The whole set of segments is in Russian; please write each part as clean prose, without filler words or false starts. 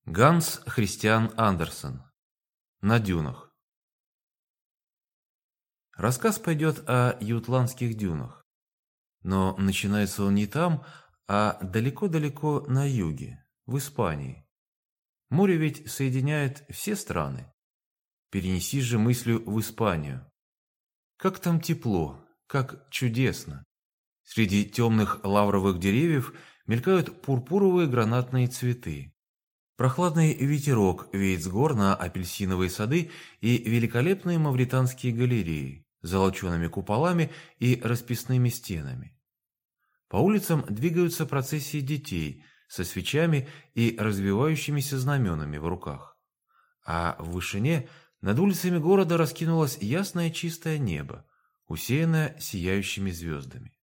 Ганс Христиан Андерсен. На дюнах. Рассказ пойдет о ютландских дюнах. Но начинается он не там, а далеко-далеко на юге, в Испании. Море ведь соединяет все страны. Перенеси же мыслью в Испанию. Как там тепло, как чудесно. Среди темных лавровых деревьев мелькают пурпуровые гранатные цветы. Прохладный ветерок веет с гор на апельсиновые сады и великолепные мавританские галереи с золочеными куполами и расписными стенами. По улицам двигаются процессии детей со свечами и развивающимися знаменами в руках. А в вышине над улицами города раскинулось ясное чистое небо, усеянное сияющими звездами.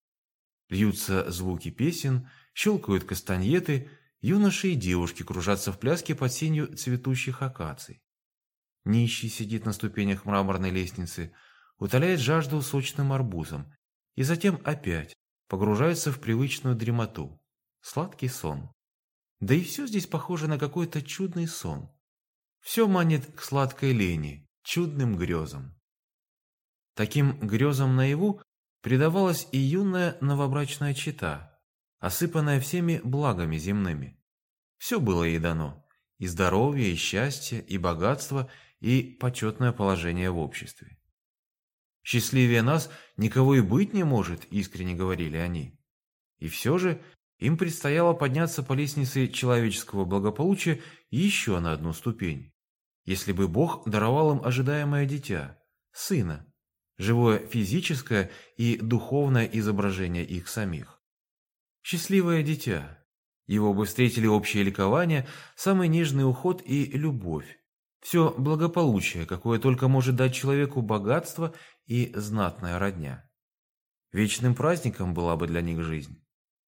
Льются звуки песен, щелкают кастаньеты. Юноши и девушки кружатся в пляске под сенью цветущих акаций. Нищий сидит на ступенях мраморной лестницы, утоляет жажду сочным арбузом, и затем опять погружается в привычную дремоту. Сладкий сон. Да и все здесь похоже на какой-то чудный сон. Все манит к сладкой лени, чудным грезам. Таким грезам наяву предавалась и юная новобрачная чета, осыпанная всеми благами земными. Все было ей дано: и здоровье, и счастье, и богатство, и почетное положение в обществе. «Счастливее нас никого и быть не может», — искренне говорили они. И все же им предстояло подняться по лестнице человеческого благополучия еще на одну ступень, если бы Бог даровал им ожидаемое дитя, сына, живое физическое и духовное изображение их самих. Счастливое дитя. Его бы встретили общее ликование, самый нежный уход и любовь. Все благополучие, какое только может дать человеку богатство и знатная родня. Вечным праздником была бы для них жизнь.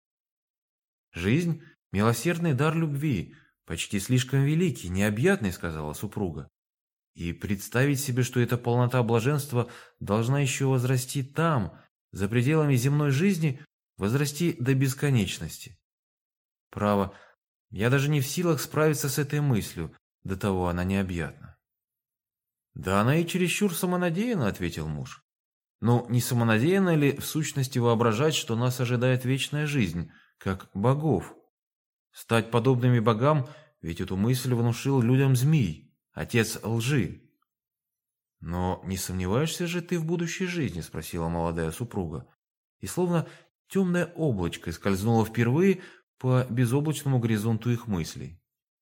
«Жизнь – милосердный дар любви, почти слишком великий, необъятный», – сказала супруга. «И представить себе, что эта полнота блаженства должна еще возрасти там, за пределами земной жизни, возрасти до бесконечности. Право, я даже не в силах справиться с этой мыслью, до того она необъятна». «Да она и чересчур самонадеянна», — ответил муж. «Ну, не самонадеянно ли в сущности воображать, что нас ожидает вечная жизнь, как богов? Стать подобными богам, ведь эту мысль внушил людям змий, отец лжи». «Но не сомневаешься же ты в будущей жизни?» — спросила молодая супруга. И словно темное облачко скользнуло впервые по безоблачному горизонту их мыслей.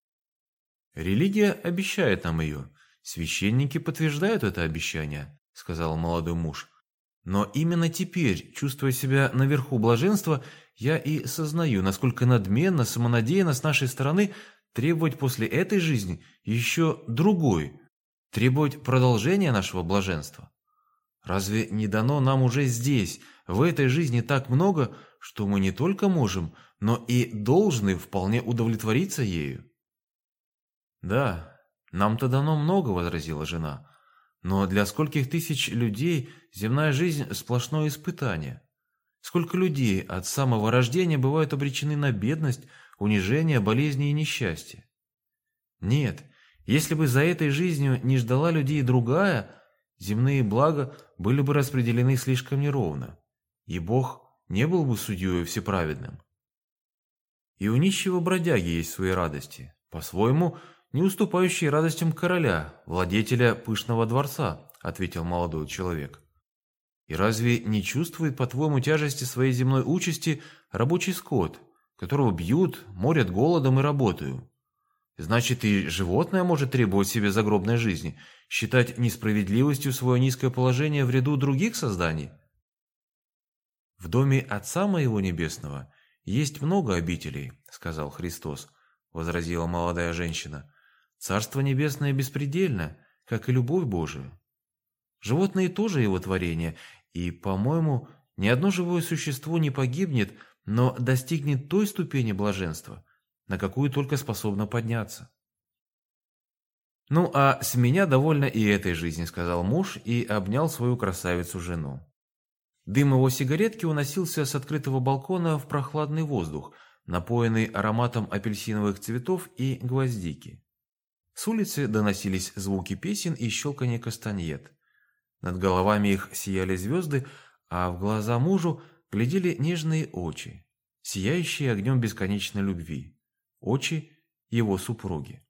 «Религия обещает нам ее. Священники подтверждают это обещание», — сказал молодой муж. «Но именно теперь, чувствуя себя наверху блаженства, я и сознаю, насколько надменно, самонадеянно с нашей стороны требовать после этой жизни еще другой, требовать продолжения нашего блаженства. Разве не дано нам уже здесь, в этой жизни, так много, что мы не только можем, но и должны вполне удовлетвориться ею?» «Да, нам-то дано много», — возразила жена, «но для скольких тысяч людей земная жизнь — сплошное испытание. Сколько людей от самого рождения бывают обречены на бедность, унижение, болезни и несчастье? Нет, если бы за этой жизнью не ждала людей другая, земные блага были бы распределены слишком неровно, и Бог не был бы судьей всеправедным. И у нищего бродяги есть свои радости, по-своему не уступающие радостям короля, владетеля пышного дворца», — ответил молодой человек. «И разве не чувствует, по-твоему, тяжести своей земной участи рабочий скот, которого бьют, морят голодом и работаю? Значит, и животное может требовать себе загробной жизни, считать несправедливостью свое низкое положение в ряду других созданий?» «В доме Отца моего Небесного есть много обителей», — сказал Христос, — возразила молодая женщина. «Царство Небесное беспредельно, как и любовь Божия. Животные тоже его творение, и, по-моему, ни одно живое существо не погибнет, но достигнет той ступени блаженства, на какую только способно подняться». «Ну, а с меня довольно и этой жизни», — сказал муж и обнял свою красавицу-жену. Дым его сигаретки уносился с открытого балкона в прохладный воздух, напоенный ароматом апельсиновых цветов и гвоздики. С улицы доносились звуки песен и щелканье кастаньет. Над головами их сияли звезды, а в глаза мужу глядели нежные очи, сияющие огнем бесконечной любви, очи его супруги.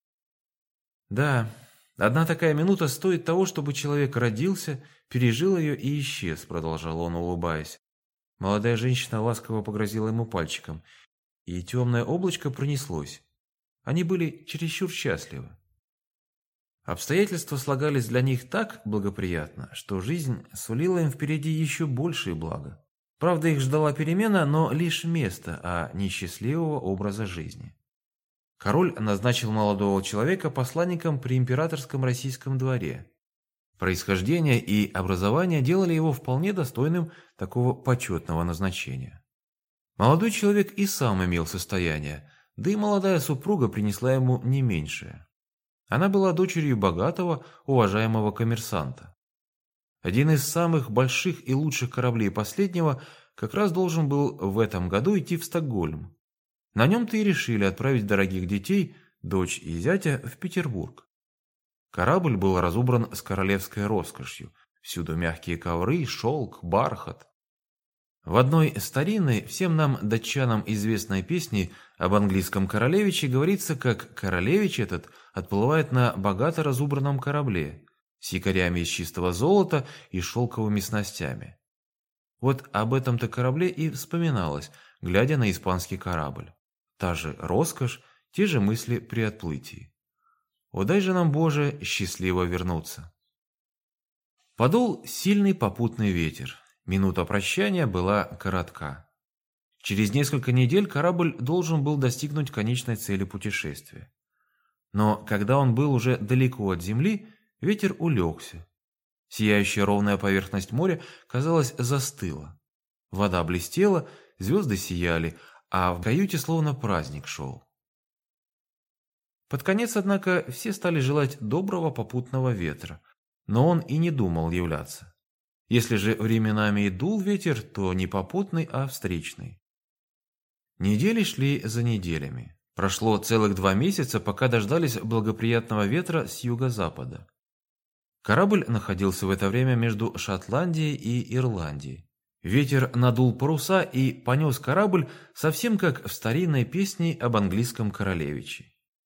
Да, одна такая минута стоит того, чтобы человек родился, пережил ее и исчез, продолжал он, улыбаясь. Молодая женщина ласково погрозила ему пальчиком, и темное облачко пронеслось. Они были чересчур счастливы. Обстоятельства слагались для них так благоприятно, что жизнь сулила им впереди еще большие блага. Правда, их ждала перемена, но лишь место, а не счастливого образа жизни. Король назначил молодого человека посланником при императорском российском дворе. Происхождение и образование делали его вполне достойным такого почетного назначения. Молодой человек и сам имел состояние, да и молодая супруга принесла ему не меньшее. Она была дочерью богатого, уважаемого коммерсанта. Один из самых больших и лучших кораблей последнего как раз должен был в этом году идти в Стокгольм. На нем-то и решили отправить дорогих детей, дочь и зятя, в Петербург. Корабль был разубран с королевской роскошью. Всюду мягкие ковры, шелк, бархат. В одной старинной, всем нам, датчанам, известной песне об английском королевиче говорится, как королевич этот отплывает на богато разубранном корабле с якорями из чистого золота и шелковыми снастями. Вот об этом-то корабле и вспоминалось, глядя на испанский корабль. Та же роскошь, те же мысли при отплытии. О, дай же нам, Боже, счастливо вернуться. Подул сильный попутный ветер. Минута прощания была коротка. Через несколько недель корабль должен был достигнуть конечной цели путешествия. Но когда он был уже далеко от земли, ветер улегся. Сияющая ровная поверхность моря, казалось, застыла. Вода блестела, звезды сияли, а в каюте словно праздник шел. Под конец, однако, все стали желать доброго попутного ветра, но он и не думал являться. Если же временами и дул ветер, то не попутный, а встречный. Недели шли за неделями. Прошло целых 2 месяца, пока дождались благоприятного ветра с юго-запада. Корабль находился в это время между Шотландией и Ирландией. Ветер надул паруса и понес корабль совсем как в старинной песне об английском королевиче.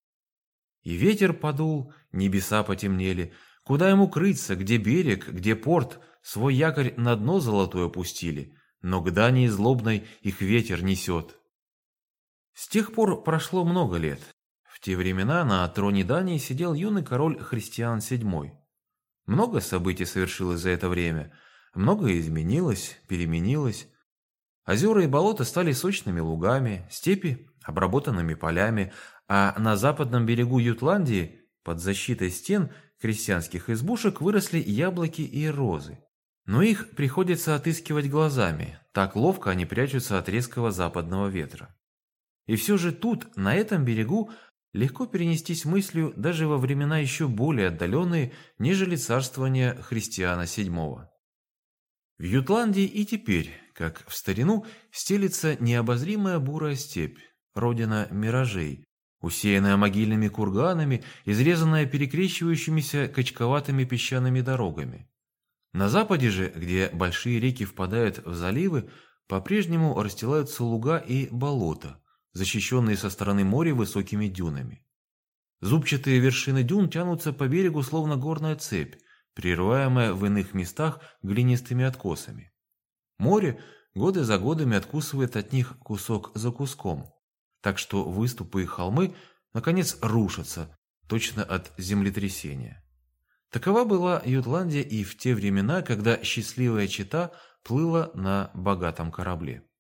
И ветер подул, небеса потемнели. Куда ему крыться, где берег, где порт? Свой якорь на дно золотое пустили, но к Дании злобной их ветер несет. С тех пор прошло много лет. В те времена на троне Дании сидел юный король Христиан VII. Много событий совершилось за это время, многое изменилось, переменилось. Озера и болота стали сочными лугами, степи – обработанными полями, а на западном берегу Ютландии, под защитой стен крестьянских избушек, выросли яблоки и розы. Но их приходится отыскивать глазами, так ловко они прячутся от резкого западного ветра. И все же тут, на этом берегу, легко перенестись мыслью даже во времена еще более отдаленные, нежели царствование Христиана VII. В Ютландии и теперь, как в старину, стелится необозримая бурая степь, родина миражей, усеянная могильными курганами, изрезанная перекрещивающимися качковатыми песчаными дорогами. На западе же, где большие реки впадают в заливы, по-прежнему расстилаются луга и болота, защищенные со стороны моря высокими дюнами. Зубчатые вершины дюн тянутся по берегу словно горная цепь, прерываемая в иных местах глинистыми откосами. Море годы за годами откусывает от них кусок за куском, так что выступы и холмы наконец рушатся, точно от землетрясения. Такова была Ютландия и в те времена, когда счастливая чета плыла на богатом корабле.